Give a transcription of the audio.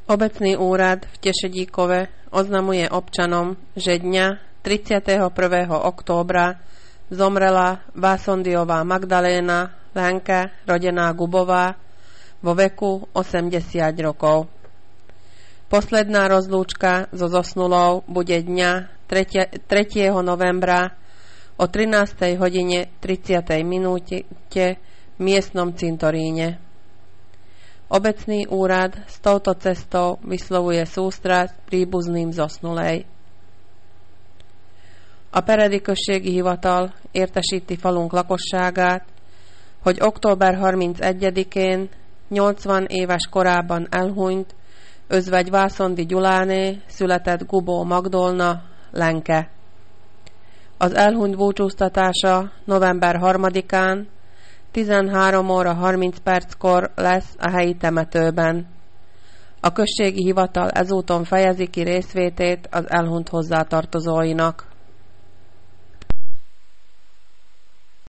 Obecný úrad v Tešedíkove oznamuje občanom, že dňa 31. októbra zomrela Vásondiová Magdaléna Lenka, rodená Gubová, vo veku 80 rokov. Posledná rozlúčka so zosnulou bude dňa 3. novembra o 13. hodine 30. minúte v miestnom cintoríne. Obecný úrad s touto cestou vyslovuje sústrasť príbuzným zosnulej. A Peredi községi hivatal értesíti falunk lakosságát, hogy október 31-én 80 éves korában elhunyt özvegy Vászondi Gyuláné született Gubó Magdolna Lenke. Az elhunyt búcsúztatása november 3-án 13 óra 30 perckor lesz a helyi temetőben. A községi hivatal ezúton fejezi ki részvétét az elhunyt hozzátartozóinak.